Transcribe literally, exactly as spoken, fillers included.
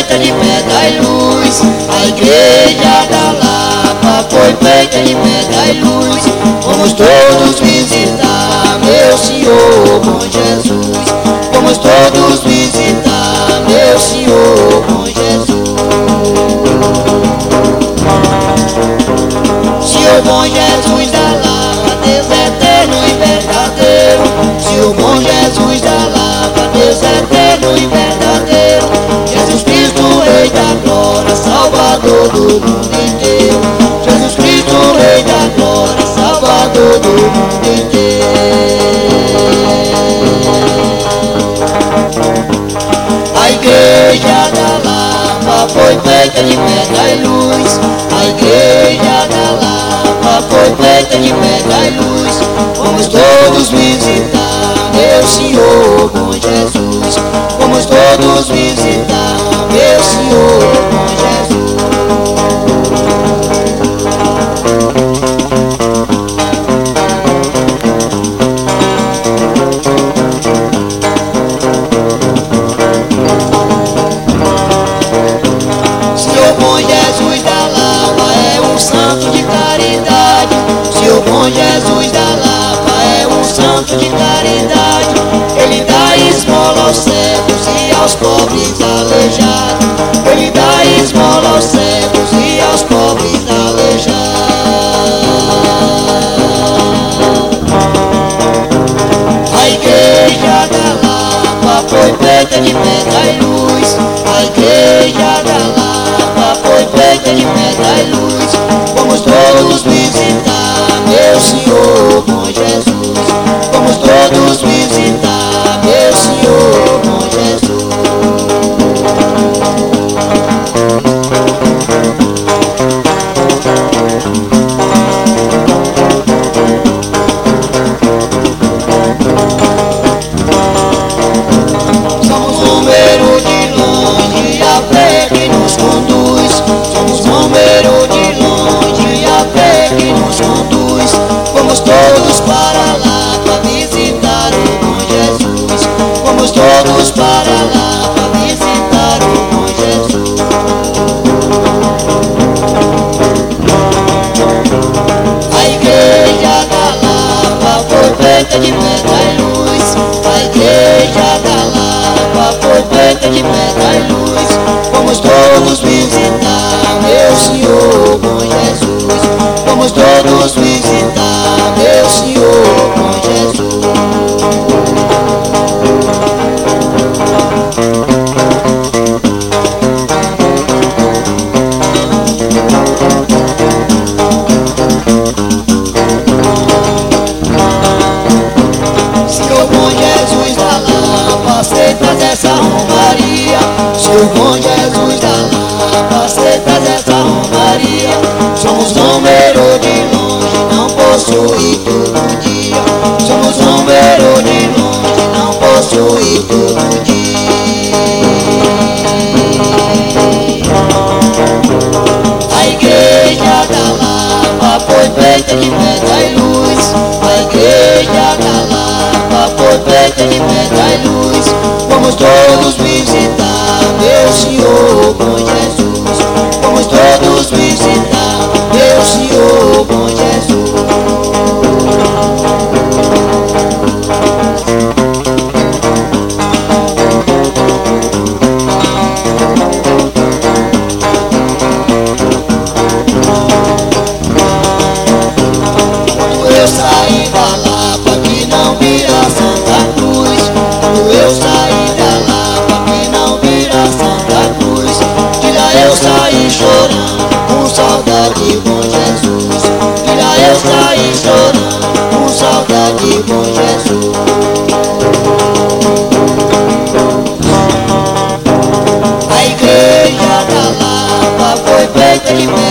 feita de pedra e luz. A igreja da Lapa foi feita de pedra e luz. Vamos todos visitar meu Senhor bom Jesus. Vamos todos visitar meu Senhor bom Jesus. Senhor bom Jesus da Lapa, Deus eterno e verdadeiro. Senhor bom Jesus da Lapa, Deus eterno e verdadeiro. Jesus Cristo, Rei da glória, Salvador do mundo inteiro. Jesus Cristo, Rei da glória, Salvador do mundo inteiro. A igreja da Lapa foi feita de pedra e luz. A igreja da Lapa foi feita de pedra e luz. Vamos todos visitar meu Senhor bom Jesus. Vamos todos visitar meu Senhor bom Jesus. Senhor bom Jesus da Lapa é um santo de caridade. Senhor bom Jesus da Lapa é um santo de caridade. Ele dá esmola aos cegos e aos pobres aleijados. Ele dá esmola aos cegos e aos pobres aleijados. A igreja da Lapa foi feita de pedra e luz. A igreja da Lapa foi feita de pedra e luz. Vamos todos visitar meu Senhor bom Jesus. Vamos todos visitar meu Senhor bom Jesus. Somos número de longe, a fé que nos conduz. Somos número de longe, a fé que nos conduz. Vamos todos para lá para visitar o bom Jesus. Vamos todos para lá para visitar o bom Jesus. A igreja da Lapa foi feita de pedra e luz. A igreja da Lapa foi feita de pedra e luz. Vamos todos visitar meu Senhor bom Jesus. Vamos todos visitar meu Senhor bom Jesus. Senhor bom Jesus da Lapa, aceitas essa romaria. Senhor bom Jesus da Lapa, aceitas essa romaria. Somos número de longe, não possui todo dia. Somos número de longe, não possui todo dia. A igreja da Lapa foi feita de pedra e luz. A igreja da Lapa foi feita de pedra e luz. Vamos todos visitar meu Senhor bom Jesus. Vamos todos visitar meu Senhor bom Jesus. Quando eu saí da Lapa que não vira Santa Cruz. Quando eu saí da Lapa que não vira Santa Cruz. De lá eu saí chorando, com saudade bom Jesus. De lá eu saí chorando, com saudade bom Jesus. A igreja da Lapa foi feita de